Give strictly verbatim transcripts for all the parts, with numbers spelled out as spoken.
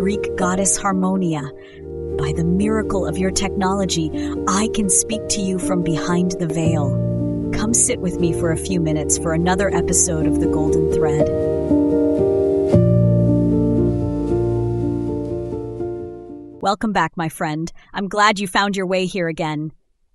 Greek goddess Harmonia. By the miracle of your technology, I can speak to you from behind the veil. Come sit with me for a few minutes for another episode of The Golden Thread. Welcome back, my friend. I'm glad you found your way here again.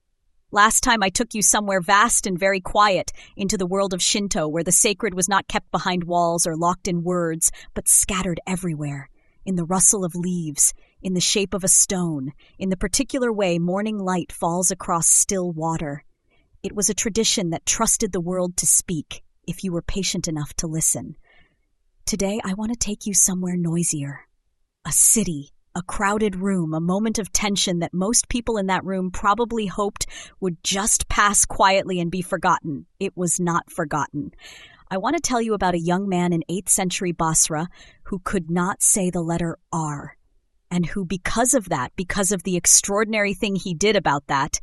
Last time I took you somewhere vast and very quiet, into the world of Shinto, where the sacred was not kept behind walls or locked in words, but scattered everywhere, in the rustle of leaves, in the shape of a stone, in the particular way morning light falls across still water. It was a tradition that trusted the world to speak, if you were patient enough to listen. Today I want to take you somewhere noisier. A city. A crowded room, a moment of tension that most people in that room probably hoped would just pass quietly and be forgotten. It was not forgotten. I want to tell you about a young man in eighth century Basra who could not say the letter R, and who, because of that, because of the extraordinary thing he did about that,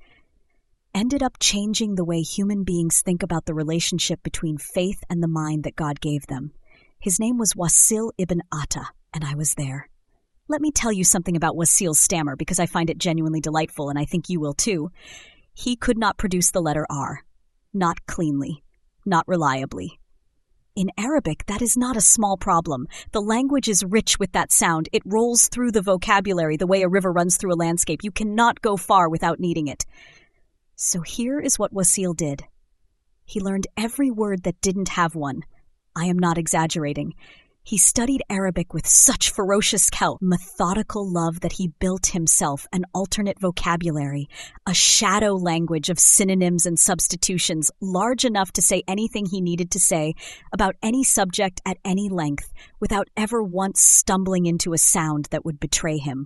ended up changing the way human beings think about the relationship between faith and the mind that God gave them. His name was Wasil ibn Atta, and I was there. Let me tell you something about Wasil's stammer, because I find it genuinely delightful, and I think you will too. He could not produce the letter R. Not cleanly. Not reliably. In Arabic, that is not a small problem. The language is rich with that sound. It rolls through the vocabulary the way a river runs through a landscape. You cannot go far without needing it. So here is what Wasil did. He learned every word that didn't have one. I am not exaggerating. He studied Arabic with such ferocious calm, methodical love that he built himself an alternate vocabulary, a shadow language of synonyms and substitutions large enough to say anything he needed to say about any subject at any length without ever once stumbling into a sound that would betray him.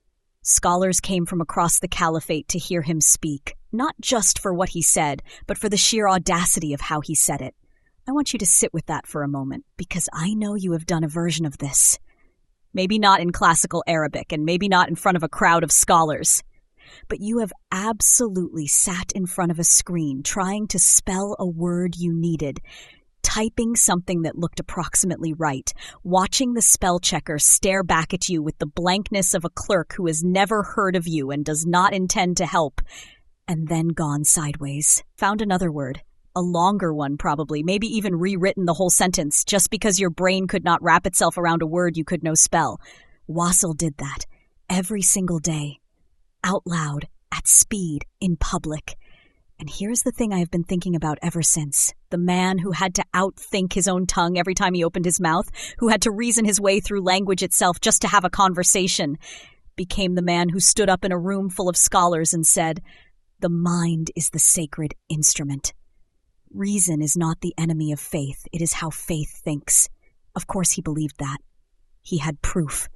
Scholars came from across the caliphate to hear him speak, not just for what he said, but for the sheer audacity of how he said it. I want you to sit with that for a moment, because I know you have done a version of this. Maybe not in classical Arabic, and maybe not in front of a crowd of scholars, but you have absolutely sat in front of a screen trying to spell a word you needed, typing something that looked approximately right, watching the spell checker stare back at you with the blankness of a clerk who has never heard of you and does not intend to help, and then gone sideways. Found another word. A longer one, probably, maybe even rewritten the whole sentence, just because your brain could not wrap itself around a word you could no spell. Wasil did that, every single day, out loud, at speed, in public. And here's the thing I have been thinking about ever since. The man who had to outthink his own tongue every time he opened his mouth, who had to reason his way through language itself just to have a conversation, became the man who stood up in a room full of scholars and said, "The mind is the sacred instrument. Reason is not the enemy of faith, it is how faith thinks." Of course he believed that. He had proof.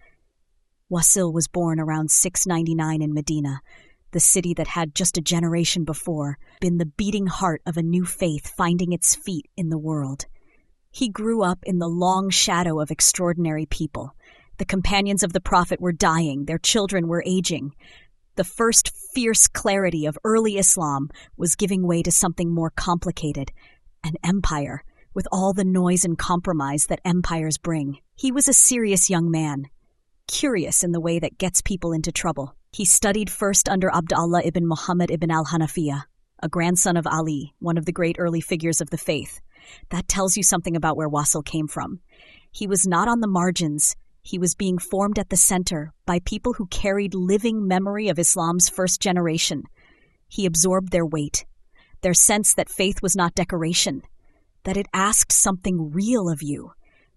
Wasil was born around six ninety-nine in Medina, the city that had just a generation before been the beating heart of a new faith finding its feet in the world. He grew up in the long shadow of extraordinary people. The companions of the Prophet were dying, their children were aging. The first fierce clarity of early Islam was giving way to something more complicated, an empire, with all the noise and compromise that empires bring. He was a serious young man, curious in the way that gets people into trouble. He studied first under Abdullah ibn Muhammad ibn al-Hanafiya, a grandson of Ali, one of the great early figures of the faith. That tells you something about where Wasil came from. He was not on the margins. He was being formed at the center by people who carried living memory of Islam's first generation. He absorbed their weight, their sense that faith was not decoration, that it asked something real of you.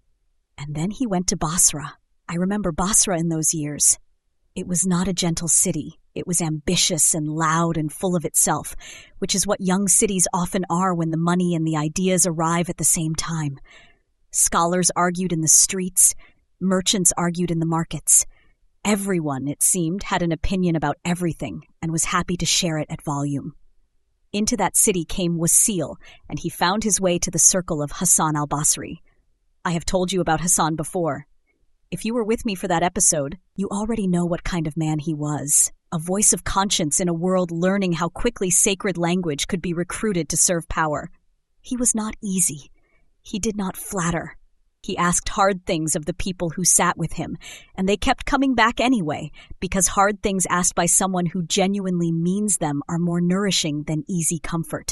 And then he went to Basra. I remember Basra in those years. It was not a gentle city. It was ambitious and loud and full of itself, which is what young cities often are when the money and the ideas arrive at the same time. Scholars argued in the streets. Merchants argued in the markets. Everyone, it seemed, had an opinion about everything and was happy to share it at volume. Into that city came Wasil, and he found his way to the circle of Hassan al-Basri. I have told you about Hassan before. If you were with me for that episode, you already know what kind of man he was. A voice of conscience in a world learning how quickly sacred language could be recruited to serve power. He was not easy. He did not flatter. He asked hard things of the people who sat with him, and they kept coming back anyway, because hard things asked by someone who genuinely means them are more nourishing than easy comfort.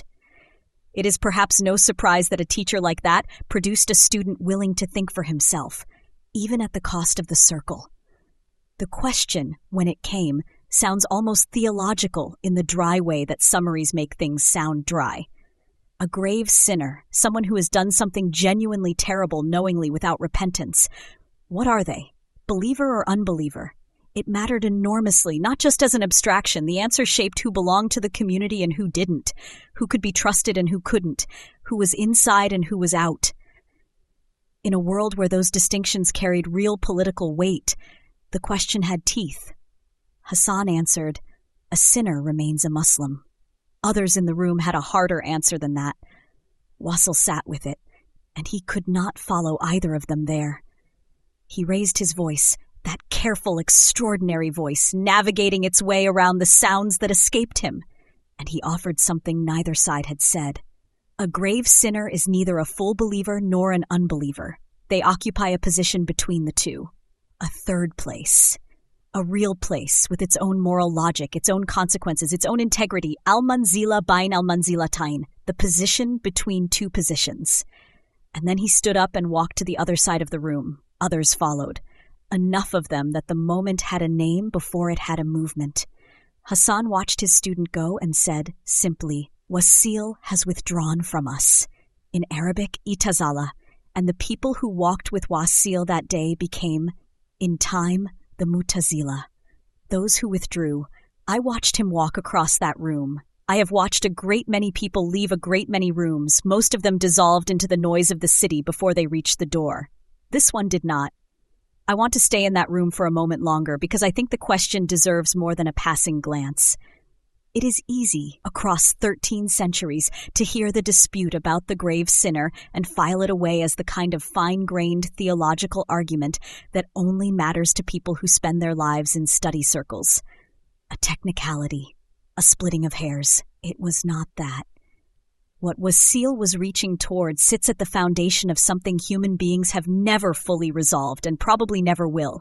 It is perhaps no surprise that a teacher like that produced a student willing to think for himself, even at the cost of the circle. The question, when it came, sounds almost theological in the dry way that summaries make things sound dry. A grave sinner, someone who has done something genuinely terrible knowingly without repentance. What are they? Believer or unbeliever? It mattered enormously, not just as an abstraction. The answer shaped who belonged to the community and who didn't, who could be trusted and who couldn't, who was inside and who was out. In a world where those distinctions carried real political weight, the question had teeth. Hassan answered, "A sinner remains a Muslim." Others in the room had a harder answer than that. Wasil sat with it, and he could not follow either of them there. He raised his voice, that careful, extraordinary voice, navigating its way around the sounds that escaped him, and he offered something neither side had said. A grave sinner is neither a full believer nor an unbeliever. They occupy a position between the two. A third place. A real place with its own moral logic, its own consequences, its own integrity. Al-Manzila bain al-Manzilatain, the position between two positions. And then he stood up and walked to the other side of the room. Others followed. Enough of them that the moment had a name before it had a movement. Hassan watched his student go and said, simply, "Wasil has withdrawn from us." In Arabic, itazala, and the people who walked with Wasil that day became, in time, the Mutazila. Those who withdrew. I watched him walk across that room. I have watched a great many people leave a great many rooms, most of them dissolved into the noise of the city before they reached the door. This one did not. I want to stay in that room for a moment longer because I think the question deserves more than a passing glance. It is easy, across thirteen centuries, to hear the dispute about the grave sinner and file it away as the kind of fine-grained theological argument that only matters to people who spend their lives in study circles. A technicality, a splitting of hairs. It was not that. What Wasil was reaching toward sits at the foundation of something human beings have never fully resolved and probably never will.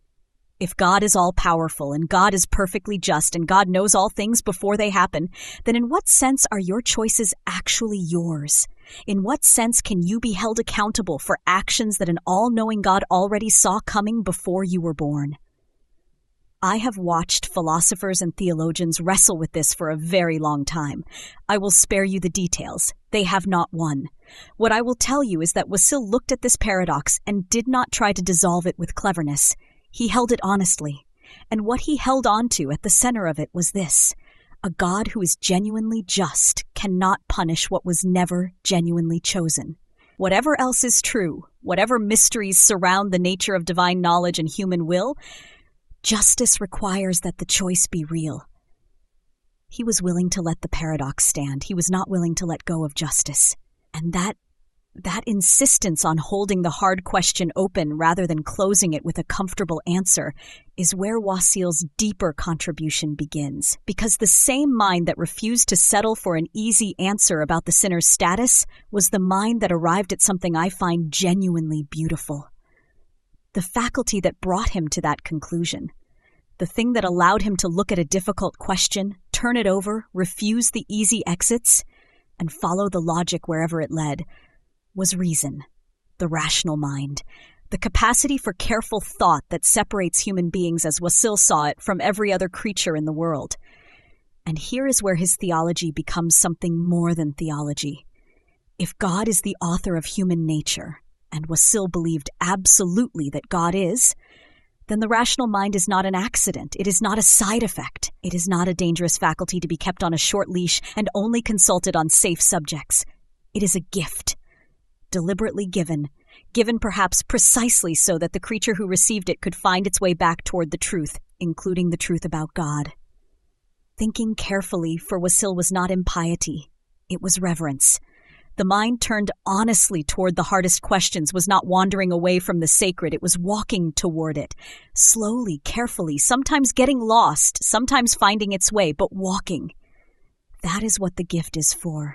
If God is all-powerful and God is perfectly just and God knows all things before they happen, then in what sense are your choices actually yours? In what sense can you be held accountable for actions that an all-knowing God already saw coming before you were born? I have watched philosophers and theologians wrestle with this for a very long time. I will spare you the details. They have not won. What I will tell you is that Wasil looked at this paradox and did not try to dissolve it with cleverness. He held it honestly, and what he held on to at the center of it was this: a God who is genuinely just cannot punish what was never genuinely chosen. Whatever else is true, whatever mysteries surround the nature of divine knowledge and human will, justice requires that the choice be real. He was willing to let the paradox stand. He was not willing to let go of justice. And that That insistence on holding the hard question open rather than closing it with a comfortable answer is where Wasil's deeper contribution begins, because the same mind that refused to settle for an easy answer about the sinner's status was the mind that arrived at something I find genuinely beautiful. The faculty that brought him to that conclusion, the thing that allowed him to look at a difficult question, turn it over, refuse the easy exits, and follow the logic wherever it led, was reason, the rational mind, the capacity for careful thought that separates human beings, as Wasil saw it, from every other creature in the world. And here is where his theology becomes something more than theology. If God is the author of human nature, and Wasil believed absolutely that God is, then the rational mind is not an accident. It is not a side effect. It is not a dangerous faculty to be kept on a short leash and only consulted on safe subjects. It is a gift. Deliberately given, given perhaps precisely so that the creature who received it could find its way back toward the truth, including the truth about God. Thinking carefully for Wasil was not impiety, it was reverence. The mind turned honestly toward the hardest questions, was not wandering away from the sacred, it was walking toward it, slowly, carefully, sometimes getting lost, sometimes finding its way, but walking. That is what the gift is for.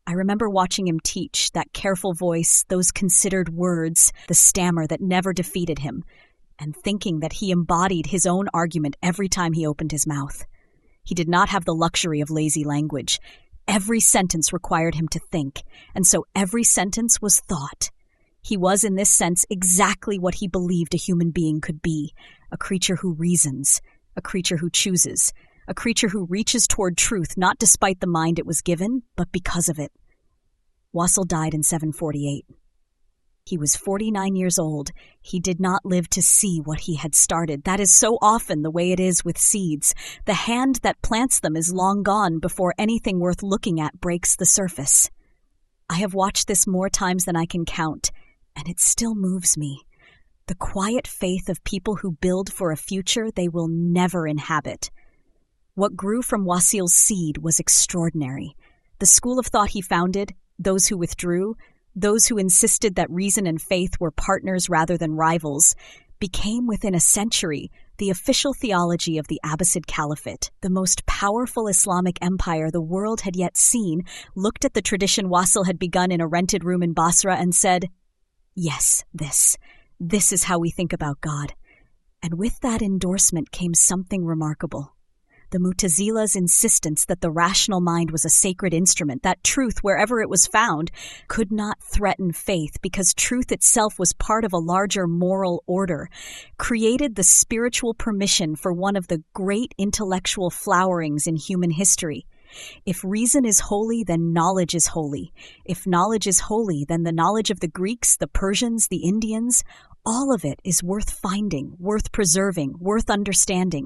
I remember watching him teach, that careful voice, those considered words, the stammer that never defeated him, and thinking that he embodied his own argument every time he opened his mouth. He did not have the luxury of lazy language. Every sentence required him to think, and so every sentence was thought. He was, in this sense, exactly what he believed a human being could be, a creature who reasons, a creature who chooses, a creature who reaches toward truth not despite the mind it was given, but because of it. Wassel died in seven forty-eight. He was forty-nine years old. He did not live to see what he had started. That is so often the way it is with seeds. The hand that plants them is long gone before anything worth looking at breaks the surface. I have watched this more times than I can count, and it still moves me. The quiet faith of people who build for a future they will never inhabit. What grew from Wassel's seed was extraordinary. The school of thought he founded, those who withdrew, those who insisted that reason and faith were partners rather than rivals, became within a century the official theology of the Abbasid Caliphate. The most powerful Islamic empire the world had yet seen looked at the tradition Wassel had begun in a rented room in Basra and said, "Yes, this. This is how we think about God." And with that endorsement came something remarkable. The Mu'tazila's insistence that the rational mind was a sacred instrument, that truth, wherever it was found, could not threaten faith because truth itself was part of a larger moral order, created the spiritual permission for one of the great intellectual flowerings in human history. If reason is holy, then knowledge is holy. If knowledge is holy, then the knowledge of the Greeks, the Persians, the Indians, all of it is worth finding, worth preserving, worth understanding.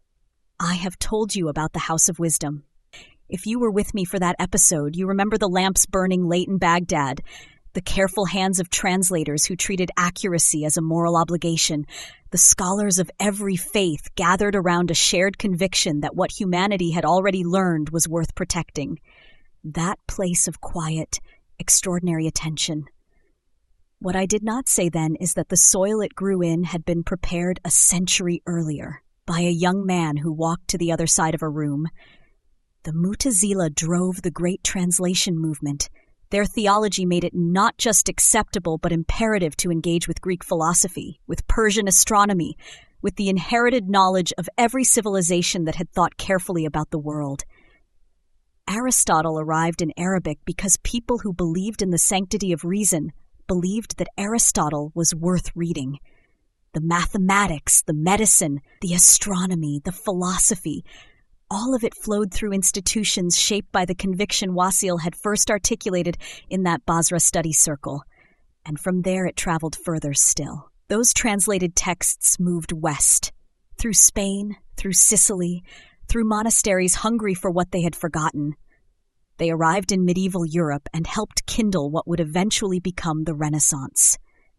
I have told you about the House of Wisdom. If you were with me for that episode, you remember the lamps burning late in Baghdad, the careful hands of translators who treated accuracy as a moral obligation, the scholars of every faith gathered around a shared conviction that what humanity had already learned was worth protecting. That place of quiet, extraordinary attention. What I did not say then is that the soil it grew in had been prepared a century earlier by a young man who walked to the other side of a room. The Mu'tazila drove the great translation movement. Their theology made it not just acceptable but imperative to engage with Greek philosophy, with Persian astronomy, with the inherited knowledge of every civilization that had thought carefully about the world. Aristotle arrived in Arabic because people who believed in the sanctity of reason believed that Aristotle was worth reading. The mathematics, the medicine, the astronomy, the philosophy, all of it flowed through institutions shaped by the conviction Wassel had first articulated in that Basra study circle. And from there it traveled further still. Those translated texts moved west, through Spain, through Sicily, through monasteries hungry for what they had forgotten. They arrived in medieval Europe and helped kindle what would eventually become the Renaissance.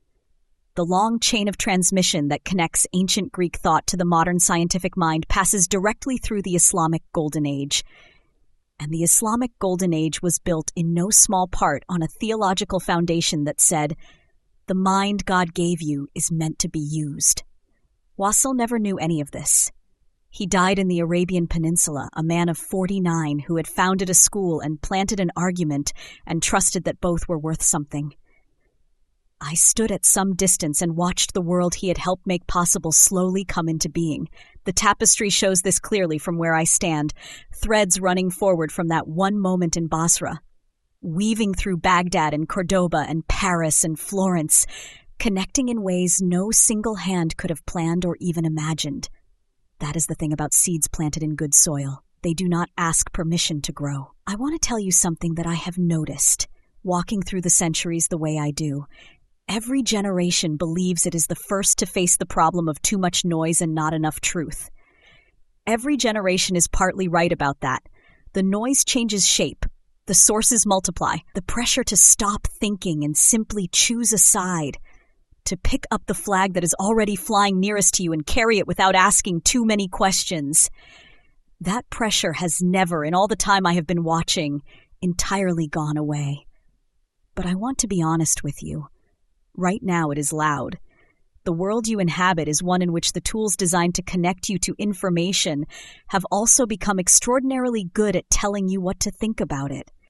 The long chain of transmission that connects ancient Greek thought to the modern scientific mind passes directly through the Islamic Golden Age. And the Islamic Golden Age was built in no small part on a theological foundation that said, "The mind God gave you is meant to be used." Wassel never knew any of this. He died in the Arabian Peninsula, a man of forty-nine who had founded a school and planted an argument and trusted that both were worth something. I stood at some distance and watched the world he had helped make possible slowly come into being. The tapestry shows this clearly from where I stand, threads running forward from that one moment in Basra, weaving through Baghdad and Cordoba and Paris and Florence, connecting in ways no single hand could have planned or even imagined. That is the thing about seeds planted in good soil. They do not ask permission to grow. I want to tell you something that I have noticed, walking through the centuries the way I do. Every generation believes it is the first to face the problem of too much noise and not enough truth. Every generation is partly right about that. The noise changes shape. The sources multiply. The pressure to stop thinking and simply choose a side, to pick up the flag that is already flying nearest to you and carry it without asking too many questions. That pressure has never, in all the time I have been watching, entirely gone away. But I want to be honest with you. Right now it is loud. The world you inhabit is one in which the tools designed to connect you to information have also become extraordinarily good at telling you what to think about it.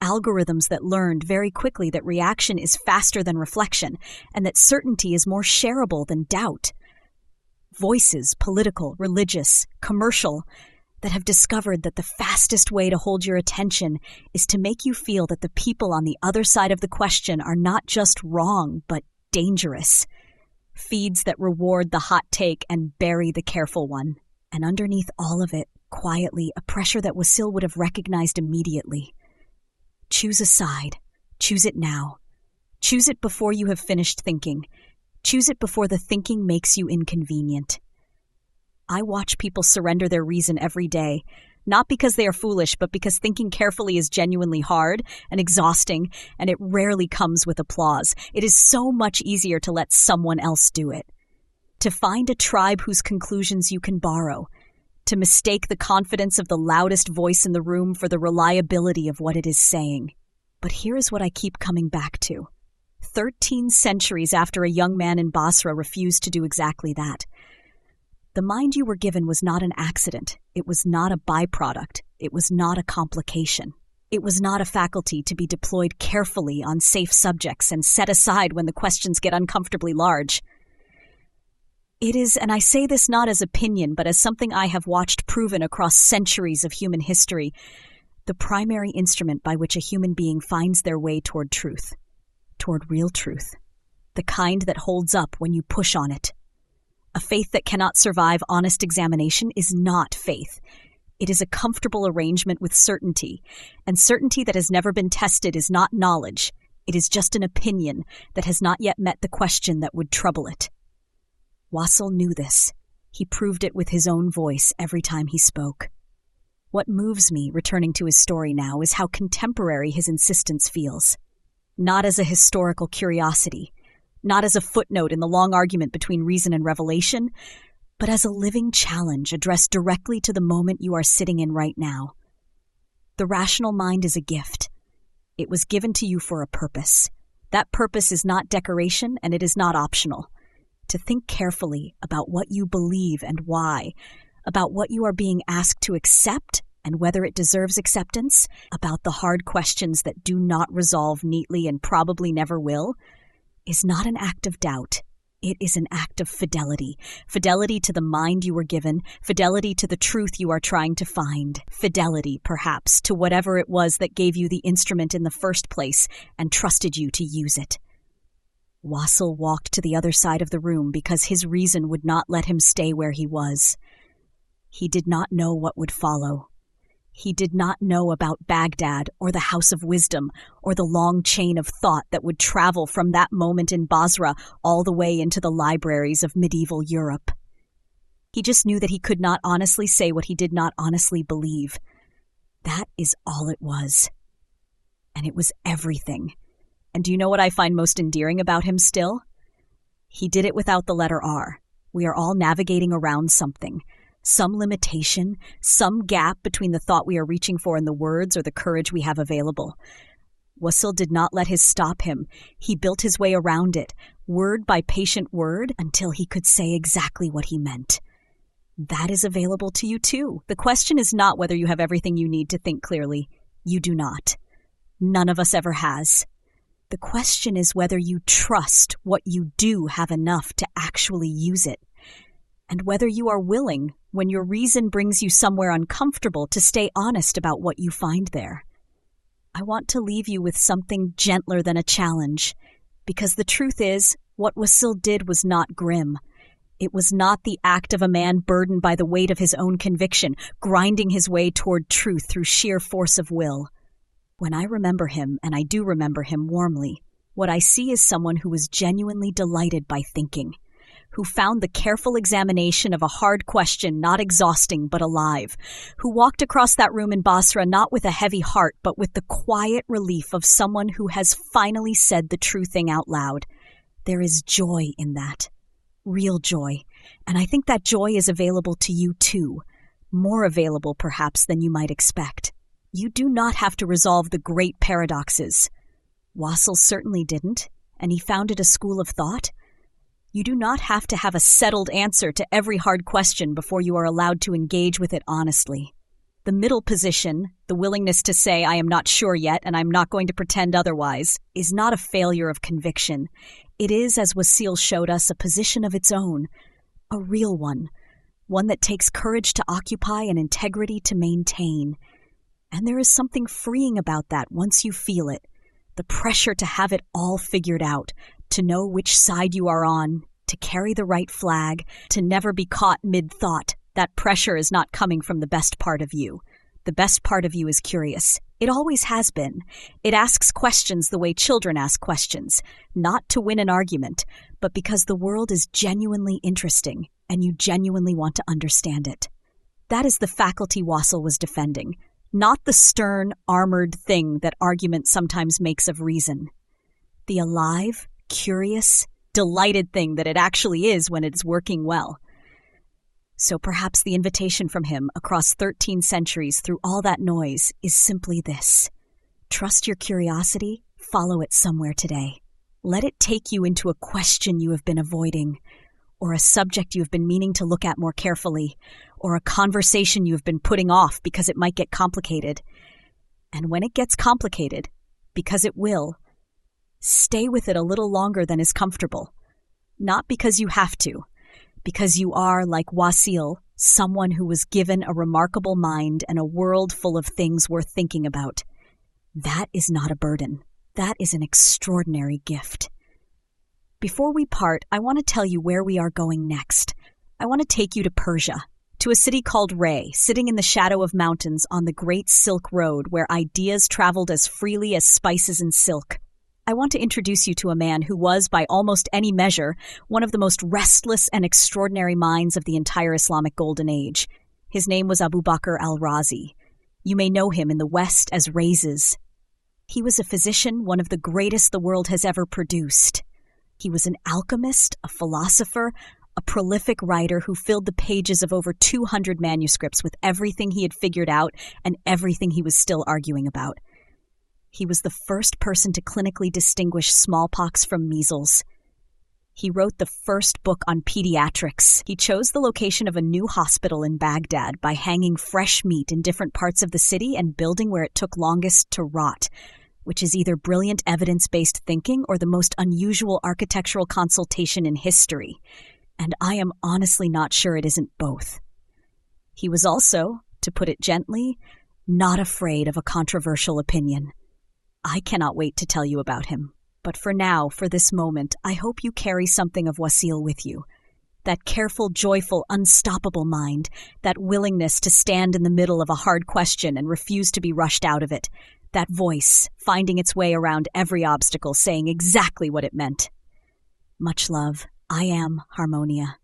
algorithms that learned very quickly that reaction is faster than reflection and that certainty is more shareable than doubt. Voices, political, religious, commercial, that have discovered that the fastest way to hold your attention is to make you feel that the people on the other side of the question are not just wrong, but dangerous. Feeds that reward the hot take and bury the careful one. And underneath all of it, quietly, a pressure that Wasil would have recognized immediately. Choose a side. Choose it now. Choose it before you have finished thinking. Choose it before the thinking makes you inconvenient. I watch people surrender their reason every day, not because they are foolish, but because thinking carefully is genuinely hard and exhausting, and it rarely comes with applause. It is so much easier to let someone else do it. To find a tribe whose conclusions you can borrow. To mistake the confidence of the loudest voice in the room for the reliability of what it is saying. But here is what I keep coming back to. Thirteen centuries after a young man in Basra refused to do exactly that. The mind you were given was not an accident. It was not a byproduct. It was not a complication. It was not a faculty to be deployed carefully on safe subjects and set aside when the questions get uncomfortably large. It is, and I say this not as opinion, but as something I have watched proven across centuries of human history, the primary instrument by which a human being finds their way toward truth, toward real truth, the kind that holds up when you push on it. A faith that cannot survive honest examination is not faith. It is a comfortable arrangement with certainty, and certainty that has never been tested is not knowledge. It is just an opinion that has not yet met the question that would trouble it. Wasil knew this. He proved it with his own voice every time he spoke. What moves me, returning to his story now, is how contemporary his insistence feels. Not as a historical curiosity, not as a footnote in the long argument between reason and revelation, but as a living challenge addressed directly to the moment you are sitting in right now. The rational mind is a gift. It was given to you for a purpose. That purpose is not decoration, and it is not optional. To think carefully about what you believe and why, about what you are being asked to accept and whether it deserves acceptance, about the hard questions that do not resolve neatly and probably never will, is not an act of doubt. It is an act of fidelity. Fidelity to the mind you were given, fidelity to the truth you are trying to find, fidelity, perhaps, to whatever it was that gave you the instrument in the first place and trusted you to use it. Wasil walked to the other side of the room because his reason would not let him stay where he was. He did not know what would follow. He did not know about Baghdad or the House of Wisdom or the long chain of thought that would travel from that moment in Basra all the way into the libraries of medieval Europe. He just knew that he could not honestly say what he did not honestly believe. That is all it was. And it was everything. And do you know what I find most endearing about him still? He did it without the letter R. We are all navigating around something. Some limitation, some gap between the thought we are reaching for and the words or the courage we have available. Wasil did not let his stop him. He built his way around it, word by patient word, until he could say exactly what he meant. That is available to you too. The question is not whether you have everything you need to think clearly. You do not. None of us ever has. The question is whether you trust what you do have enough to actually use it, and whether you are willing, when your reason brings you somewhere uncomfortable, to stay honest about what you find there. I want to leave you with something gentler than a challenge, because the truth is, what Wasil did was not grim. It was not the act of a man burdened by the weight of his own conviction, grinding his way toward truth through sheer force of will. When I remember him, and I do remember him warmly, what I see is someone who was genuinely delighted by thinking, who found the careful examination of a hard question not exhausting but alive, who walked across that room in Basra not with a heavy heart but with the quiet relief of someone who has finally said the true thing out loud. There is joy in that, real joy, and I think that joy is available to you too, more available perhaps than you might expect. You do not have to resolve the great paradoxes. Wasil certainly didn't, and he founded a school of thought. You do not have to have a settled answer to every hard question before you are allowed to engage with it honestly. The middle position, the willingness to say, I am not sure yet and I'm not going to pretend otherwise, is not a failure of conviction. It is, as Wasil showed us, a position of its own, a real one, one that takes courage to occupy and integrity to maintain. And there is something freeing about that once you feel it, the pressure to have it all figured out, to know which side you are on, to carry the right flag, to never be caught mid-thought. That pressure is not coming from the best part of you. The best part of you is curious. It always has been. It asks questions the way children ask questions, not to win an argument, but because the world is genuinely interesting and you genuinely want to understand it. That is the faculty Wasil was defending, not the stern, armored thing that argument sometimes makes of reason. The alive, curious, delighted thing that it actually is when it's working well. So perhaps the invitation from him across thirteen centuries through all that noise is simply this. Trust your curiosity, follow it somewhere today. Let it take you into a question you have been avoiding, or a subject you have been meaning to look at more carefully, or a conversation you have been putting off because it might get complicated. And when it gets complicated, because it will, stay with it a little longer than is comfortable. Not because you have to, because you are, like Wasil, someone who was given a remarkable mind and a world full of things worth thinking about. That is not a burden. That is an extraordinary gift. Before we part, I want to tell you where we are going next. I want to take you to Persia, to a city called Ray, sitting in the shadow of mountains on the Great Silk Road where ideas traveled as freely as spices and silk. I want to introduce you to a man who was, by almost any measure, one of the most restless and extraordinary minds of the entire Islamic Golden Age. His name was Abu Bakr al-Razi. You may know him in the West as Razes. He was a physician, one of the greatest the world has ever produced. He was an alchemist, a philosopher, a prolific writer who filled the pages of over two hundred manuscripts with everything he had figured out and everything he was still arguing about. He was the first person to clinically distinguish smallpox from measles. He wrote the first book on pediatrics. He chose the location of a new hospital in Baghdad by hanging fresh meat in different parts of the city and building where it took longest to rot, which is either brilliant evidence-based thinking or the most unusual architectural consultation in history. And I am honestly not sure it isn't both. He was also, to put it gently, not afraid of a controversial opinion. I cannot wait to tell you about him. But for now, for this moment, I hope you carry something of Wasil with you. That careful, joyful, unstoppable mind, that willingness to stand in the middle of a hard question and refuse to be rushed out of it, that voice finding its way around every obstacle, saying exactly what it meant. Much love. I am Harmonia.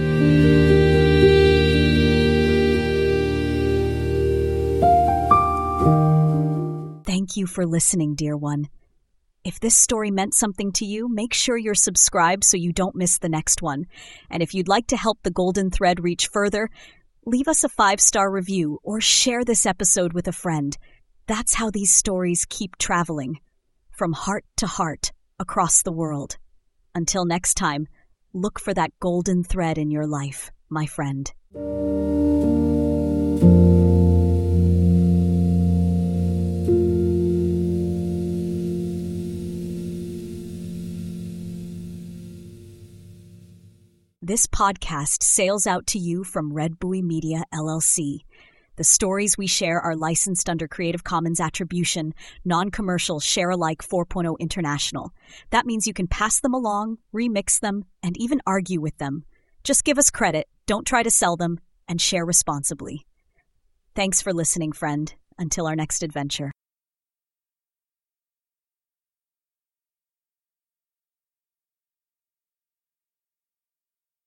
Thank you for listening, dear one. If this story meant something to you, make sure you're subscribed so you don't miss the next one. And if you'd like to help the Golden Thread reach further, leave us a five-star review or share this episode with a friend. That's how these stories keep traveling, from heart to heart, across the world. Until next time, look for that golden thread in your life, my friend. This podcast sails out to you from Red Buoy Media, L L C. The stories we share are licensed under Creative Commons Attribution, Non-Commercial, Share-alike four point oh International. That means you can pass them along, remix them, and even argue with them. Just give us credit, don't try to sell them, and share responsibly. Thanks for listening, friend. Until our next adventure.